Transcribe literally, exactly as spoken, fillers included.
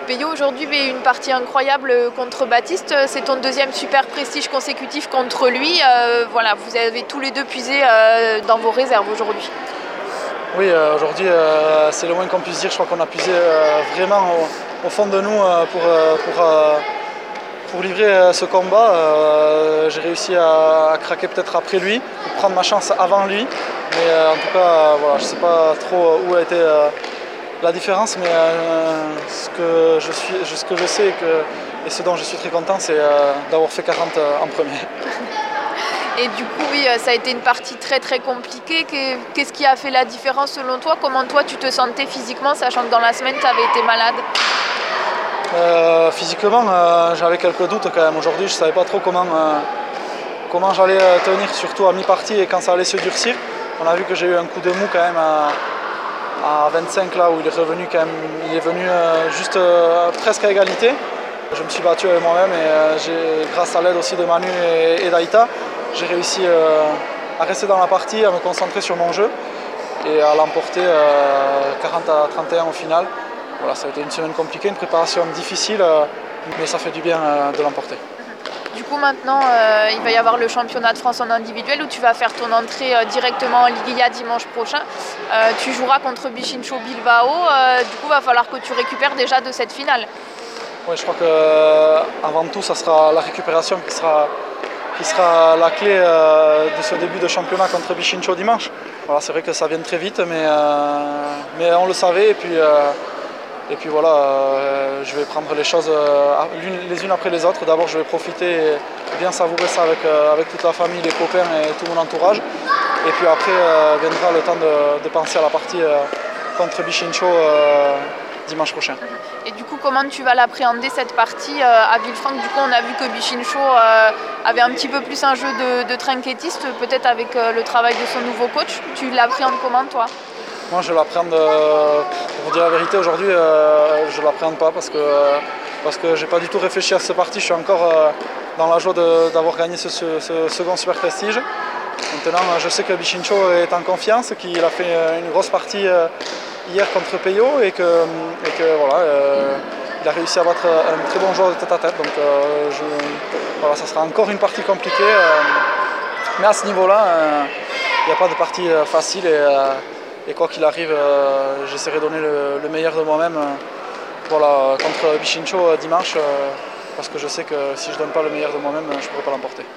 Peyo aujourd'hui fait une partie incroyable contre Baptiste, c'est ton deuxième super prestige consécutif contre lui. Euh, voilà, vous avez tous les deux puisé euh, dans vos réserves aujourd'hui. Oui, euh, aujourd'hui euh, c'est le moins qu'on puisse dire. Je crois qu'on a puisé euh, vraiment au, au fond de nous euh, pour, euh, pour, euh, pour livrer euh, ce combat. Euh, j'ai réussi à, à craquer peut-être après lui, pour prendre ma chance avant lui. Mais euh, en tout cas, euh, voilà, je ne sais pas trop où a été euh, la différence, mais euh, ce, que je suis, ce que je sais et, que, et ce dont je suis très content, c'est euh, d'avoir fait quarante en premier. Et du coup, oui, ça a été une partie très très compliquée. Qu'est-ce qui a fait la différence selon toi? Comment toi tu te sentais physiquement, sachant que dans la semaine tu avais été malade? euh, Physiquement, euh, j'avais quelques doutes quand même. Aujourd'hui, je ne savais pas trop comment, euh, comment j'allais tenir, surtout à mi-partie et quand ça allait se durcir. On a vu que j'ai eu un coup de mou quand même à, à vingt-cinq là où il est revenu quand même, il est venu euh, juste euh, presque à égalité. Je me suis battu avec moi-même et euh, j'ai, grâce à l'aide aussi de Manu et, et d'Aïta, j'ai réussi euh, à rester dans la partie, à me concentrer sur mon jeu et à l'emporter euh, quarante à trente et un au final. Voilà, ça a été une semaine compliquée, une préparation difficile, euh, mais ça fait du bien euh, de l'emporter. Du coup maintenant euh, il va y avoir le championnat de France en individuel où tu vas faire ton entrée euh, directement en Liguilla dimanche prochain. Euh, tu joueras contre Bichincho Bilbao, euh, du coup il va falloir que tu récupères déjà de cette finale. Oui, je crois qu'avant tout ça sera la récupération qui sera, qui sera la clé euh, de ce début de championnat contre Bichincho dimanche. Voilà, c'est vrai que ça vient très vite, mais, euh, mais on le savait et puis, euh, et puis voilà, euh, je vais prendre les choses euh, les unes après les autres. D'abord je vais profiter et bien savourer ça avec, euh, avec toute la famille, les copains et tout mon entourage. Et puis après euh, viendra le temps de, de penser à la partie euh, contre Bichincho euh, dimanche prochain. Et du coup, comment tu vas l'appréhender cette partie euh, à Villefranche? Du coup, on a vu que Bichincho euh, avait un petit peu plus un jeu de, de trinquettiste, peut-être avec euh, le travail de son nouveau coach. Tu l'appréhendes comment, toi? Moi, je l'appréhende, euh, pour vous dire la vérité, aujourd'hui, euh, je ne l'appréhende pas parce que, euh, parce que je n'ai pas du tout réfléchi à cette partie. Je suis encore euh, dans la joie d'avoir gagné ce, ce, ce second super prestige. Maintenant, je sais que Bichincho est en confiance, qu'il a fait une grosse partie euh, hier contre Peyo et que, et que voilà, euh, il a réussi à battre un très bon joueur de tête à tête. Donc, euh, je, voilà, ça sera encore une partie compliquée. Euh, mais à ce niveau-là, il n'y a pas de partie euh, facile. Et, euh, Et quoi qu'il arrive, euh, j'essaierai de donner le, le meilleur de moi-même euh, voilà, contre Bichincho euh, dimanche, euh, parce que je sais que si je ne donne pas le meilleur de moi-même, je ne pourrai pas l'emporter.